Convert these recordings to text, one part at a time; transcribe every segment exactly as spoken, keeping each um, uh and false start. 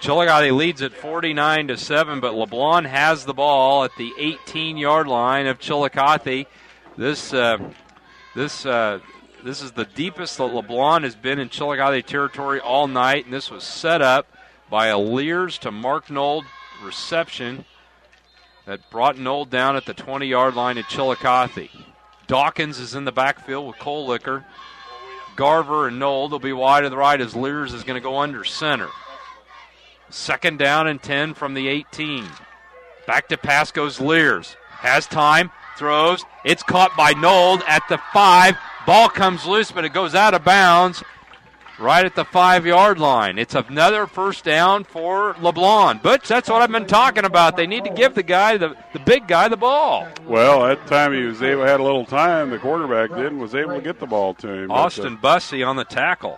Chillicothe leads at forty-nine to seven, but LeBlond has the ball at the eighteen-yard line of Chillicothe. This uh, this uh, this is the deepest that LeBlond has been in Chillicothe territory all night, and this was set up by a Lears to Mark Nold reception that brought Nold down at the twenty-yard line at Chillicothe. Dawkins is in the backfield with Cole Licker. Garver and Nold will be wide to the right as Lears is going to go under center. Second down and ten from the eighteen. Back to pass goes Lears. Has time, throws. It's caught by Nold at the five. Ball comes loose, but it goes out of bounds right at the five-yard line. It's another first down for LeBlond. Butch, that's what I've been talking about. They need to give the guy, the, the big guy, the ball. Well, that time he was able, had a little time, the quarterback did, and was able to get the ball to him. Austin but, uh, Bussey on the tackle.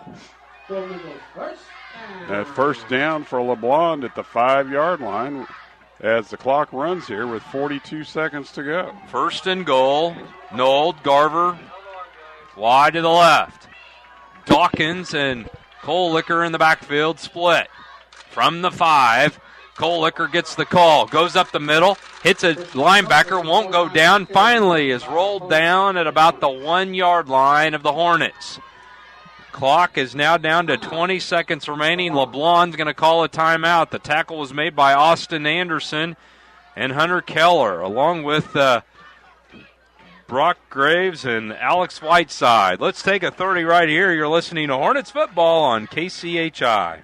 That first down for LeBlond at the five-yard line as the clock runs here with forty-two seconds to go. First and goal. Nold, Garver, wide to the left. Dawkins and Cole Licker in the backfield split. From the five, Cole Licker gets the call. Goes up the middle, hits a linebacker, won't go down. Finally is rolled down at about the one-yard line of the Hornets. Clock is now down to twenty seconds remaining. LeBlond's going to call a timeout. The tackle was made by Austin Anderson and Hunter Keller, along with uh, Brock Graves and Alex Whiteside. Let's take a thirty right here. You're listening to Hornets football on K C H I.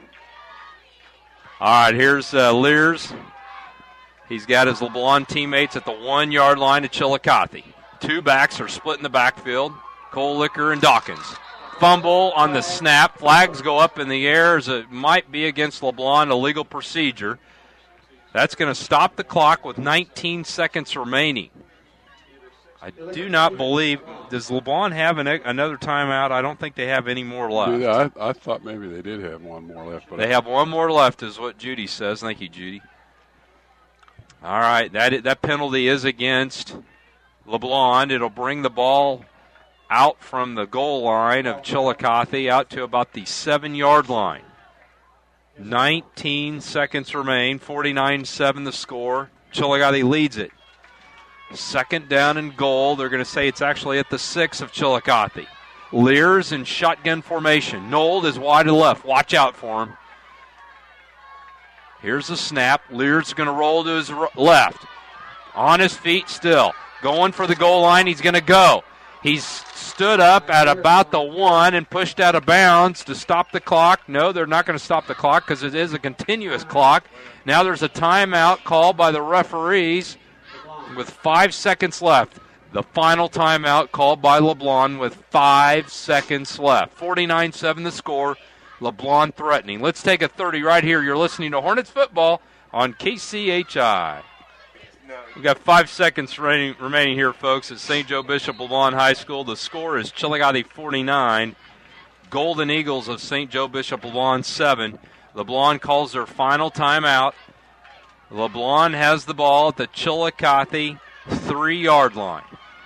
All right, here's uh, Lears. He's got his LeBlond teammates at the one-yard line of Chillicothe. Two backs are split in the backfield, Cole Licker and Dawkins. Fumble on the snap. Flags go up in the air as it might be against LeBlond, a legal procedure. That's going to stop the clock with nineteen seconds remaining. I do not believe, does LeBlond have an, another timeout? I don't think they have any more left. Yeah, I, I thought maybe they did have one more left. But they have one more left is what Judy says. Thank you, Judy. All right, that that penalty is against LeBlond. It'll bring the ball out from the goal line of Chillicothe out to about the seven-yard line. nineteen seconds remain, forty-nine seven the score. Chillicothe leads it. Second down and goal. They're going to say it's actually at the six of Chillicothe. Lears in shotgun formation. Nold is wide to the left. Watch out for him. Here's the snap. Lears is going to roll to his left. On his feet still. Going for the goal line. He's going to go. He's stood up at about the one and pushed out of bounds to stop the clock. No, they're not going to stop the clock because it is a continuous clock. Now there's a timeout called by the referees with five seconds left. The final timeout called by LeBlond with five seconds left. forty-nine seven the score. LeBlond threatening. Let's take a thirty right here. You're listening to Hornets football on K C H I. We've got five seconds remaining, remaining here, folks, at Saint Joe Bishop LeBlond High School. The score is Chillicothe forty-nine, Golden Eagles of Saint Joe Bishop LeBlond seven. LeBlond calls their final timeout. LeBlond has the ball at the Chillicothe three-yard line.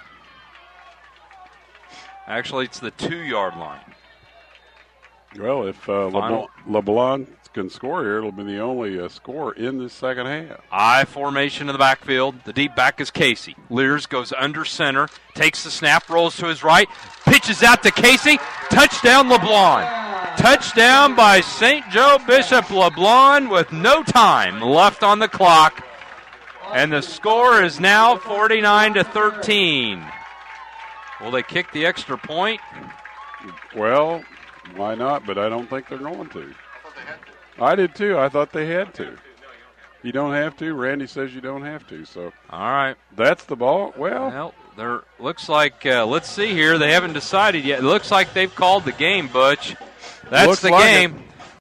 Actually, it's the two-yard line. Well, if uh, LeBlond, LeBlond can score here, it'll be the only uh, score in the second half. I formation in the backfield. The deep back is Casey. Lears goes under center, takes the snap, rolls to his right, pitches out to Casey. Touchdown, LeBlond. Touchdown by Saint Joe Bishop LeBlond with no time left on the clock. And the score is now forty-nine to thirteen. Will they kick the extra point? Well, why not? But I don't think they're going to. I did too. I thought they had to. You don't have to. Randy says you don't have to. So, all right, that's the ball. Well, well there looks like. Uh, let's see here. They haven't decided yet. It looks like they've called the game, Butch. That's the like game. It.